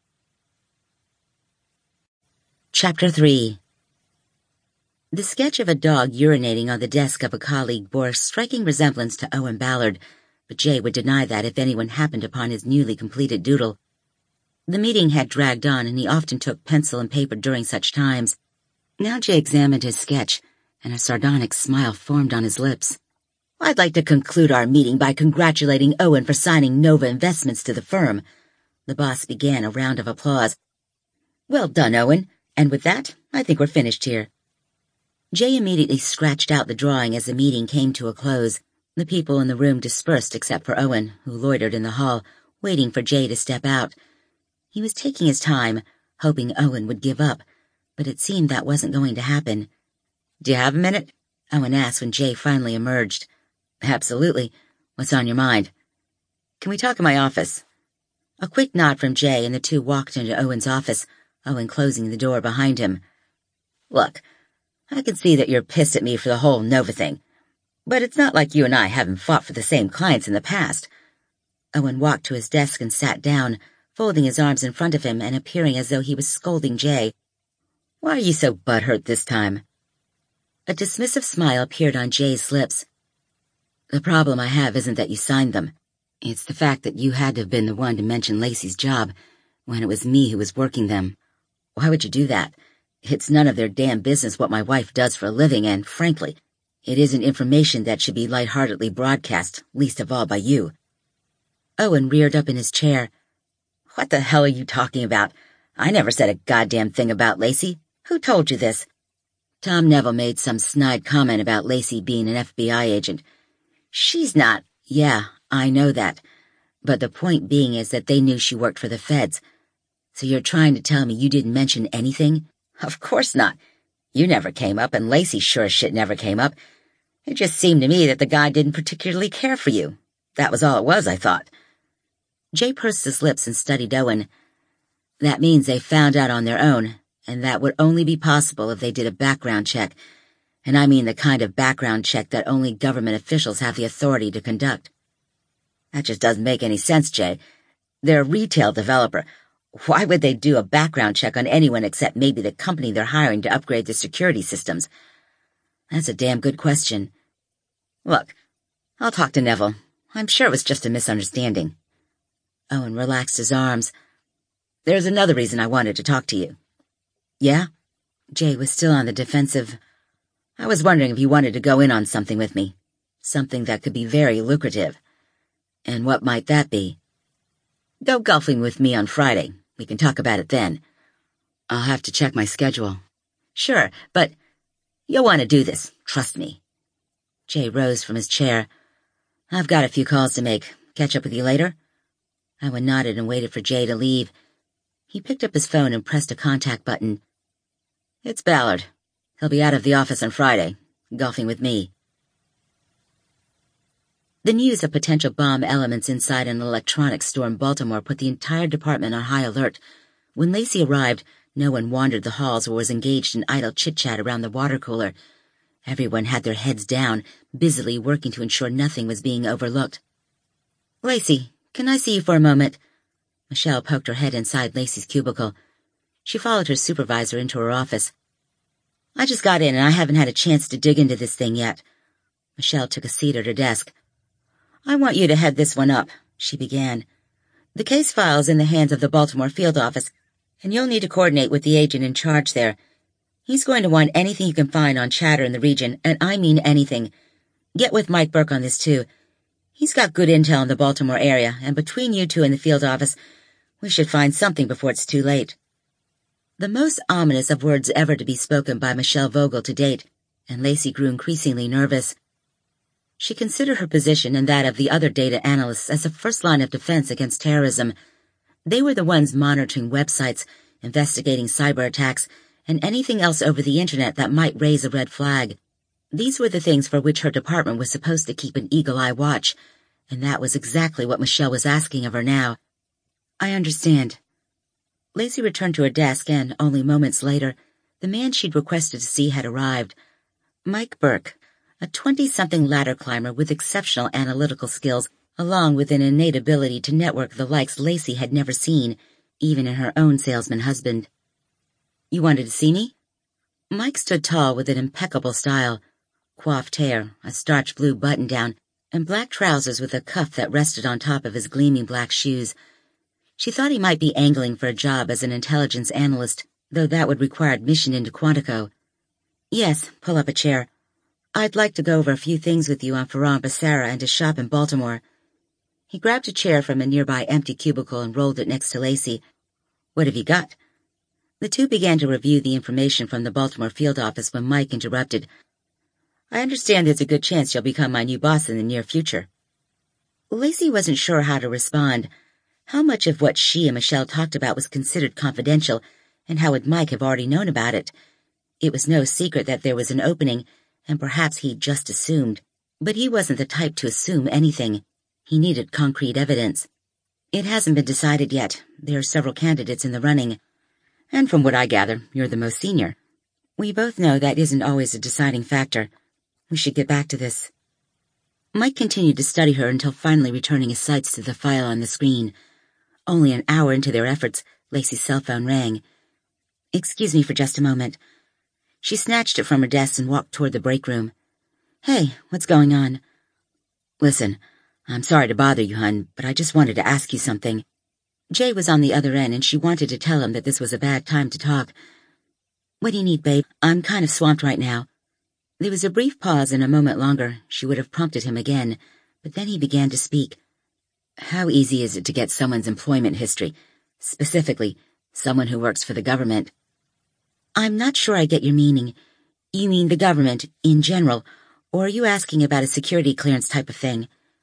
Chapter three. The sketch of a dog urinating on the desk of a colleague bore a striking resemblance to Owen Ballard, but Jay would deny that if anyone happened upon his newly completed doodle. The meeting had dragged on, and he often took pencil and paper during such times. Now Jay examined his sketch, and a sardonic smile formed on his lips. "I'd like to conclude our meeting by congratulating Owen for signing Nova Investments to the firm." The boss began a round of applause. "Well done, Owen. And with that, I think we're finished here." Jay immediately scratched out the drawing as the meeting came to a close. The people in the room dispersed except for Owen, who loitered in the hall, waiting for Jay to step out. He was taking his time, hoping Owen would give up, but it seemed that wasn't going to happen. "Do you have a minute?" Owen asked when Jay finally emerged. "Absolutely. What's on your mind?" "Can we talk in my office?" A quick nod from Jay and the two walked into Owen's office, Owen closing the door behind him. "Look, I can see that you're pissed at me for the whole Nova thing, but it's not like you and I haven't fought for the same clients in the past." Owen walked to his desk and sat down, folding his arms in front of him and appearing as though he was scolding Jay. "Why are you so butthurt this time?" A dismissive smile appeared on Jay's lips. "The problem I have isn't that you signed them. It's the fact that you had to have been the one to mention Lacey's job when it was me who was working them. Why would you do that? It's none of their damn business what my wife does for a living, and, frankly, It isn't information that should be lightheartedly broadcast, least of all by you." Owen reared up in his chair. "What the hell are you talking about? I never said a goddamn thing about Lacey. Who told you this?" Tom Neville made some snide comment about Lacey being an F B I agent. "She's not." "Yeah, I know that. But the point being is that they knew she worked for the feds. So you're trying to tell me you didn't mention anything?" "Of course not. You never came up, and Lacey sure as shit never came up. It just seemed to me that the guy didn't particularly care for you. That was all it was, I thought." Jay pursed his lips and studied Owen. "That means they found out on their own, and that would only be possible if they did a background check. And I mean the kind of background check that only government officials have the authority to conduct." "That just doesn't make any sense, Jay. They're a retail developer. Why would they do a background check on anyone except maybe the company they're hiring to upgrade their security systems?" "That's a damn good question." "Look, I'll talk to Neville. I'm sure it was just a misunderstanding." Owen relaxed his arms. "There's another reason I wanted to talk to you." "Yeah?" Jay was still on the defensive. "I was wondering if you wanted to go in on something with me. Something that could be very lucrative." "And what might that be?" "Go golfing with me on Friday. We can talk about it then." "I'll have to check my schedule." "Sure, but you'll want to do this. Trust me." Jay rose from his chair. "I've got a few calls to make. Catch up with you later?" Owen nodded and waited for Jay to leave. He picked up his phone and pressed a contact button. "It's Ballard. He'll be out of the office on Friday, golfing with me." The news of potential bomb elements inside an electronics store in Baltimore put the entire department on high alert. When Lacey arrived, no one wandered the halls or was engaged in idle chit-chat around the water cooler. Everyone had their heads down, busily working to ensure nothing was being overlooked. "Lacey, can I see you for a moment?" Michelle poked her head inside Lacey's cubicle. She followed her supervisor into her office. "I just got in and I haven't had a chance to dig into this thing yet." Michelle took a seat at her desk. "I want you to head this one up," she began. "The case file is in the hands of the Baltimore field office, and you'll need to coordinate with the agent in charge there. He's going to want anything you can find on chatter in the region, and I mean anything. Get with Mike Burke on this, too. He's got good intel in the Baltimore area, and between you two and the field office, we should find something before it's too late." The most ominous of words ever to be spoken by Michelle Vogel to date, and Lacey grew increasingly nervous. She considered her position and that of the other data analysts as the first line of defense against terrorism. They were the ones monitoring websites, investigating cyber attacks, and anything else over the internet that might raise a red flag. These were the things for which her department was supposed to keep an eagle-eye watch, and that was exactly what Michelle was asking of her now. "I understand." Lacey returned to her desk and, only moments later, the man she'd requested to see had arrived. Mike Burke, a twenty-something ladder climber with exceptional analytical skills, along with an innate ability to network the likes Lacey had never seen, even in her own salesman husband. "You wanted to see me?" Mike stood tall with an impeccable style, coiffed hair, a starch blue button-down, and black trousers with a cuff that rested on top of his gleaming black shoes. She thought he might be angling for a job as an intelligence analyst, though that would require admission into Quantico. "Yes, pull up a chair. I'd like to go over a few things with you on Ferran Becerra and his shop in Baltimore." He grabbed a chair from a nearby empty cubicle and rolled it next to Lacey. "What have you got?" The two began to review the information from the Baltimore field office when Mike interrupted. "I understand there's a good chance you'll become my new boss in the near future." Lacey wasn't sure how to respond. How much of what she and Michelle talked about was considered confidential, and how would Mike have already known about it? It was no secret that there was an opening, and perhaps he'd just assumed. But he wasn't the type to assume anything. He needed concrete evidence. "It hasn't been decided yet. There are several candidates in the running. And from what I gather, you're the most senior. We both know that isn't always a deciding factor. We should get back to this." Mike continued to study her until finally returning his sights to the file on the screen. Only an hour into their efforts, Lacey's cell phone rang. "Excuse me for just a moment." She snatched it from her desk and walked toward the break room. "Hey, what's going on?" "Listen, I'm sorry to bother you, hun, but I just wanted to ask you something." Jay was on the other end, and she wanted to tell him that this was a bad time to talk. "What do you need, babe? I'm kind of swamped right now." There was a brief pause, and a moment longer she would have prompted him again, but then he began to speak. How easy is it to get someone's employment history, specifically someone who works for the government? I'm not sure I get your meaning. You mean the government, in general, or are you asking about a security clearance type of thing?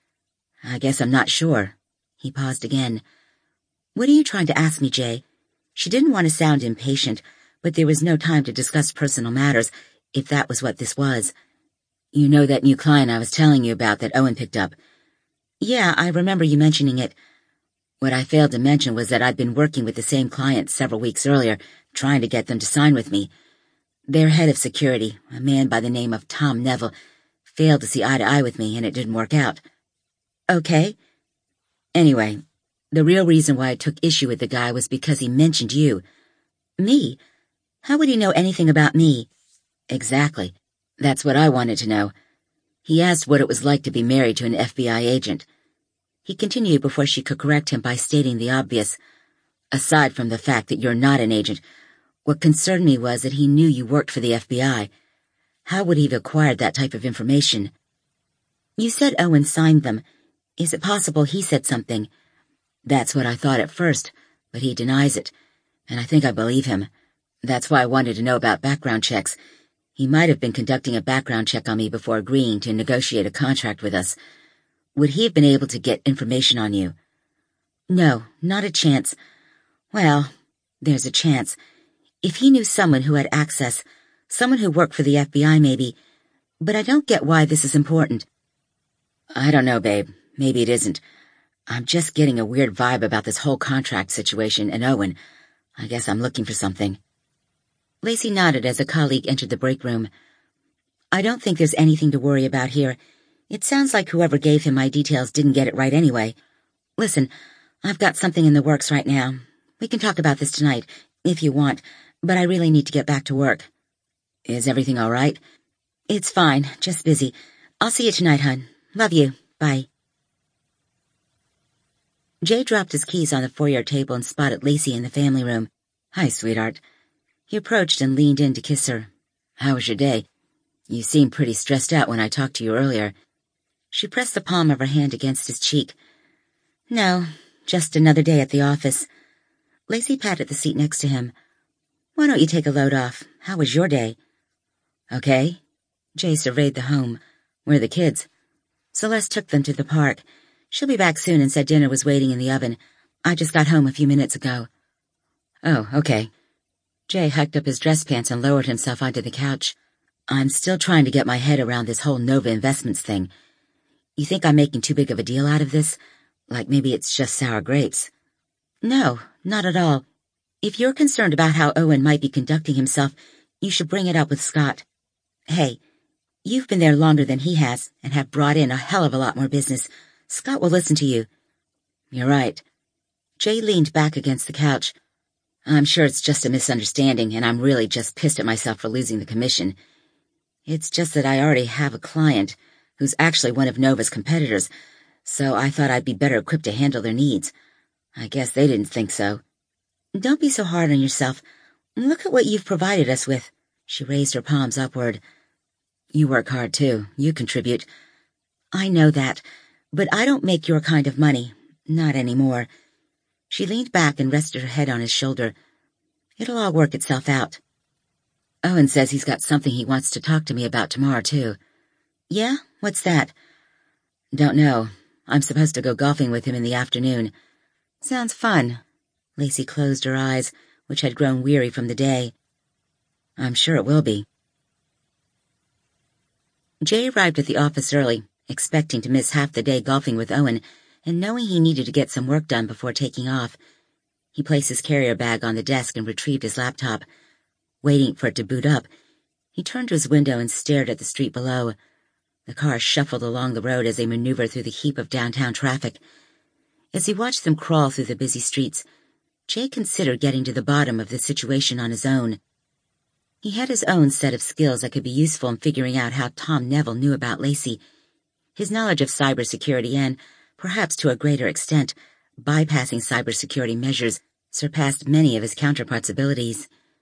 I guess I'm not sure. He paused again. What are you trying to ask me, Jay? She didn't want to sound impatient, but there was no time to discuss personal matters, if that was what this was. You know that new client I was telling you about that Owen picked up? Yeah, I remember you mentioning it. What I failed to mention was that I'd been working with the same client several weeks earlier, trying to get them to sign with me. Their head of security, a man by the name of Tom Neville, failed to see eye to eye with me, and it didn't work out. Okay. Anyway, the real reason why I took issue with the guy was because he mentioned you. Me? How would he know anything about me? Exactly. That's what I wanted to know. He asked what it was like to be married to an F B I agent. He continued before she could correct him by stating the obvious. Aside from the fact that you're not an agent, what concerned me was that he knew you worked for the F B I. How would he have acquired that type of information? You said Owen signed them. Is it possible he said something? That's what I thought at first, but he denies it, and I think I believe him. That's why I wanted to know about background checks. He might have been conducting a background check on me before agreeing to negotiate a contract with us. Would he have been able to get information on you? No, not a chance. Well, there's a chance. If he knew someone who had access, someone who worked for the F B I maybe, but I don't get why this is important. I don't know, babe. Maybe it isn't. I'm just getting a weird vibe about this whole contract situation and Owen. I guess I'm looking for something. Lacey nodded as a colleague entered the break room. I don't think there's anything to worry about here. It sounds like whoever gave him my details didn't get it right anyway. Listen, I've got something in the works right now. We can talk about this tonight, if you want, but I really need to get back to work. Is everything all right? It's fine, just busy. I'll see you tonight, hon. Love you. Bye. Jay dropped his keys on the foyer table and spotted Lacey in the family room. Hi, sweetheart. He approached and leaned in to kiss her. How was your day? You seemed pretty stressed out when I talked to you earlier. She pressed the palm of her hand against his cheek. No, just another day at the office. Lacey patted the seat next to him. Why don't you take a load off? How was your day? Okay. Jay surveyed the home. Where are the kids? Celeste took them to the park. She'll be back soon and said dinner was waiting in the oven. I just got home a few minutes ago. Oh, okay. Jay hiked up his dress pants and lowered himself onto the couch. I'm still trying to get my head around this whole Nova Investments thing. You think I'm making too big of a deal out of this? Like maybe it's just sour grapes? No, not at all. If you're concerned about how Owen might be conducting himself, you should bring it up with Scott. Hey, you've been there longer than he has and have brought in a hell of a lot more business. Scott will listen to you. You're right. Jay leaned back against the couch. I'm sure it's just a misunderstanding, and I'm really just pissed at myself for losing the commission. It's just that I already have a client who's actually one of Nova's competitors, so I thought I'd be better equipped to handle their needs. I guess they didn't think so. Don't be so hard on yourself. Look at what you've provided us with. She raised her palms upward. You work hard, too. You contribute. I know that, but I don't make your kind of money. Not anymore. She leaned back and rested her head on his shoulder. It'll all work itself out. Owen says he's got something he wants to talk to me about tomorrow, too. Yeah? What's that? Don't know. I'm supposed to go golfing with him in the afternoon. Sounds fun. Lacey closed her eyes, which had grown weary from the day. I'm sure it will be. Jay arrived at the office early, expecting to miss half the day golfing with Owen, and knowing he needed to get some work done before taking off. He placed his carrier bag on the desk and retrieved his laptop. Waiting for it to boot up, he turned to his window and stared at the street below. The car shuffled along the road as they maneuvered through the heap of downtown traffic. As he watched them crawl through the busy streets, Jay considered getting to the bottom of the situation on his own. He had his own set of skills that could be useful in figuring out how Tom Neville knew about Lacey. His knowledge of cybersecurity and, perhaps to a greater extent, bypassing cybersecurity measures surpassed many of his counterparts' abilities.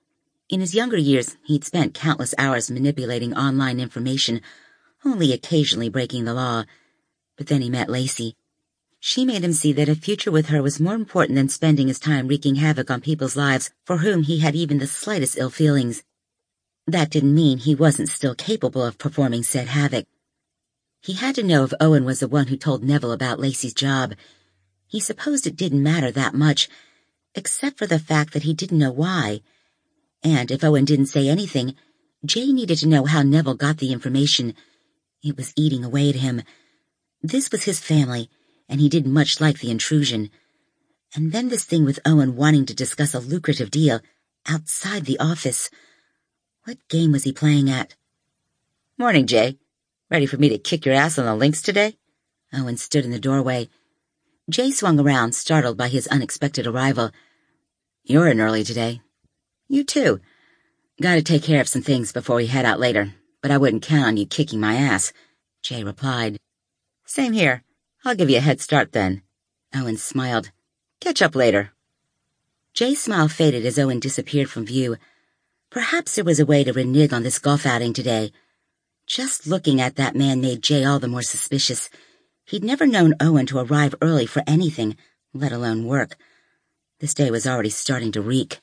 In his younger years, he'd spent countless hours manipulating online information, only occasionally breaking the law. But then he met Lacey. She made him see that a future with her was more important than spending his time wreaking havoc on people's lives for whom he had even the slightest ill feelings. That didn't mean he wasn't still capable of performing said havoc. He had to know if Owen was the one who told Neville about Lacey's job. He supposed it didn't matter that much, except for the fact that he didn't know why. And if Owen didn't say anything, Jay needed to know how Neville got the information. It was eating away at him. This was his family, and he didn't much like the intrusion. And then this thing with Owen wanting to discuss a lucrative deal outside the office. What game was he playing at? "Morning, Jay. Ready for me to kick your ass on the links today?" Owen stood in the doorway. Jay swung around, startled by his unexpected arrival. "You're in early today." "You too. Gotta take care of some things before we head out later, but I wouldn't count on you kicking my ass," Jay replied. "Same here. I'll give you a head start then." Owen smiled. "Catch up later." Jay's smile faded as Owen disappeared from view. Perhaps there was a way to renege on this golf outing today. Just looking at that man made Jay all the more suspicious. He'd never known Owen to arrive early for anything, let alone work. This day was already starting to reek.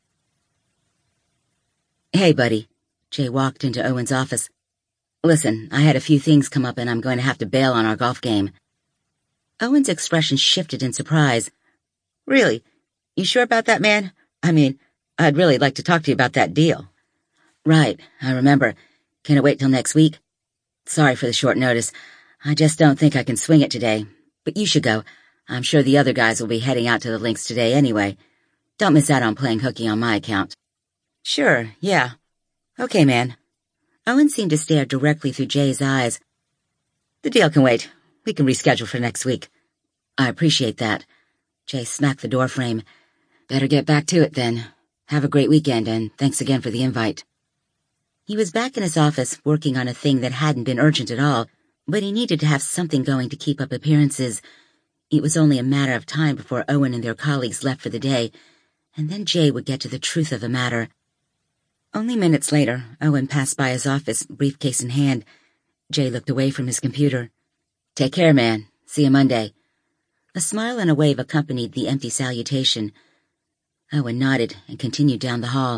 "Hey, buddy." Jay walked into Owen's office. "Listen, I had a few things come up and I'm going to have to bail on our golf game." Owen's expression shifted in surprise. "Really? You sure about that, man? I mean, I'd really like to talk to you about that deal." "Right, I remember. Can it wait till next week?" "Sorry for the short notice. I just don't think I can swing it today. But you should go. I'm sure the other guys will be heading out to the links today anyway. Don't miss out on playing hooky on my account." "Sure, yeah. Okay, man." Owen seemed to stare directly through Jay's eyes. "The deal can wait. We can reschedule for next week." "I appreciate that." Jay smacked the doorframe. "Better get back to it then. Have a great weekend, and thanks again for the invite." He was back in his office working on a thing that hadn't been urgent at all, but he needed to have something going to keep up appearances. It was only a matter of time before Owen and their colleagues left for the day, and then Jay would get to the truth of the matter. Only minutes later, Owen passed by his office, briefcase in hand. Jay looked away from his computer. "Take care, man. See you Monday." A smile and a wave accompanied the empty salutation. Owen nodded and continued down the hall.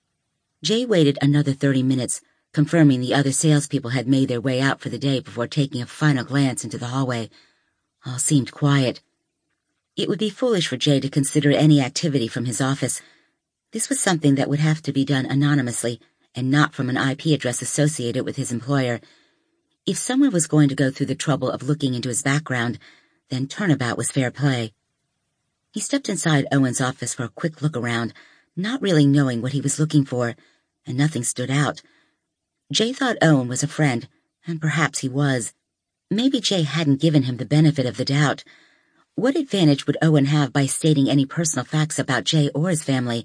Jay waited another thirty minutes, confirming the other salespeople had made their way out for the day before taking a final glance into the hallway. All seemed quiet. It would be foolish for Jay to consider any activity from his office. This was something that would have to be done anonymously and not from an I P address associated with his employer. If someone was going to go through the trouble of looking into his background, then turnabout was fair play. He stepped inside Owen's office for a quick look around, not really knowing what he was looking for, and nothing stood out. Jay thought Owen was a friend, and perhaps he was. Maybe Jay hadn't given him the benefit of the doubt. What advantage would Owen have by stating any personal facts about Jay or his family?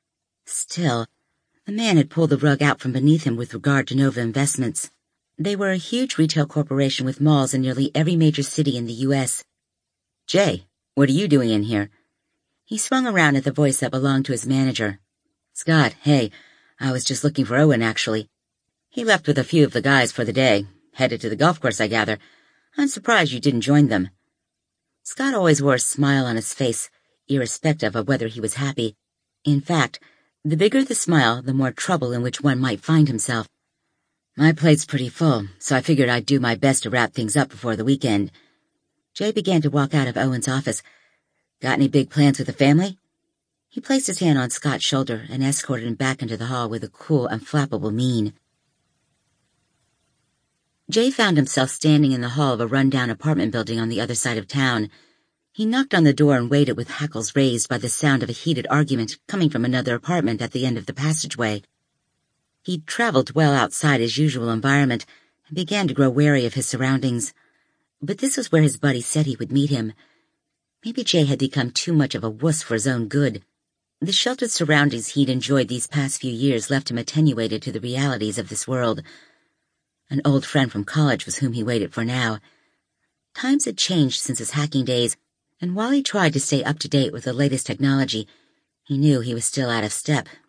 Still, the man had pulled the rug out from beneath him with regard to Nova Investments. They were a huge retail corporation with malls in nearly every major city in the U S "Jay, what are you doing in here?" He swung around at the voice that belonged to his manager. "Scott, hey, I was just looking for Owen, actually. He left with a few of the guys for the day, headed to the golf course, I gather. I'm surprised you didn't join them." Scott always wore a smile on his face, irrespective of whether he was happy. In fact, the bigger the smile, the more trouble in which one might find himself. "My plate's pretty full, so I figured I'd do my best to wrap things up before the weekend." Jay began to walk out of Owen's office. "Got any big plans with the family?" He placed his hand on Scott's shoulder and escorted him back into the hall with a cool, unflappable mien. Jay found himself standing in the hall of a run-down apartment building on the other side of town. He knocked on the door and waited with hackles raised by the sound of a heated argument coming from another apartment at the end of the passageway. He'd traveled well outside his usual environment and began to grow wary of his surroundings. But this was where his buddy said he would meet him. Maybe Jay had become too much of a wuss for his own good. The sheltered surroundings he'd enjoyed these past few years left him attenuated to the realities of this world. An old friend from college was whom he waited for now. Times had changed since his hacking days, and while he tried to stay up to date with the latest technology, he knew he was still out of step,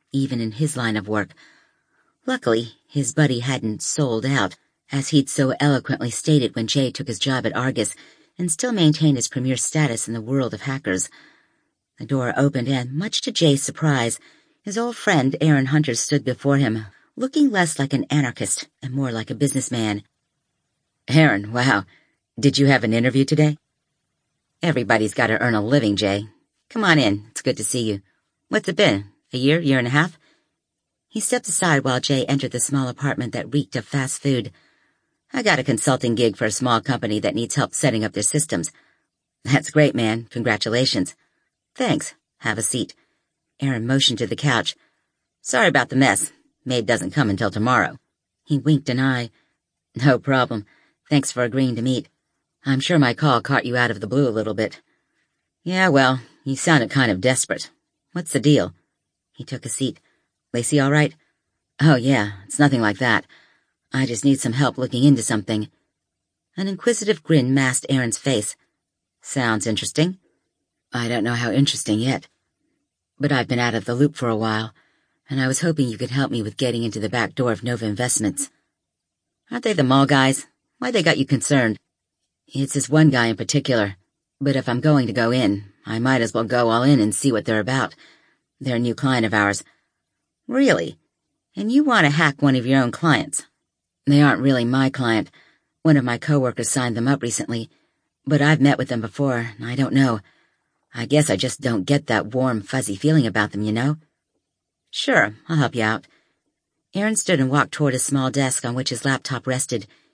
even in his line of work. Luckily, his buddy hadn't sold out, as he'd so eloquently stated when Jay took his job at Argus, and still maintained his premier status in the world of hackers. The door opened, and, much to Jay's surprise, his old friend Aaron Hunter stood before him, looking less like an anarchist and more like a businessman. "Aaron, wow. Did you have an interview today?" "Everybody's got to earn a living, Jay. Come on in. It's good to see you. What's it been? A year, year and a half?" He stepped aside while Jay entered the small apartment that reeked of fast food. "I got a consulting gig for a small company that needs help setting up their systems." "That's great, man. Congratulations." "Thanks. Have a seat." Aaron motioned to the couch. "Sorry about the mess. Maid doesn't come until tomorrow." He winked an eye. "No problem. Thanks for agreeing to meet. I'm sure my call caught you out of the blue a little bit." "Yeah, well, you sounded kind of desperate. What's the deal?" He took a seat. "Lacey all right?" "Oh, yeah, it's nothing like that. I just need some help looking into something." An inquisitive grin masked Aaron's face. "Sounds interesting." "I don't know how interesting yet. But I've been out of the loop for a while, and I was hoping you could help me with getting into the back door of Nova Investments." "Aren't they the mall guys? Why they got you concerned?" "It's this one guy in particular. But if I'm going to go in, I might as well go all in and see what they're about. They're a new client of ours." "Really? And you want to hack one of your own clients?" "They aren't really my client. One of my coworkers signed them up recently. But I've met with them before, and I don't know. I guess I just don't get that warm, fuzzy feeling about them, you know?" "Sure, I'll help you out." Aaron stood and walked toward a small desk on which his laptop rested.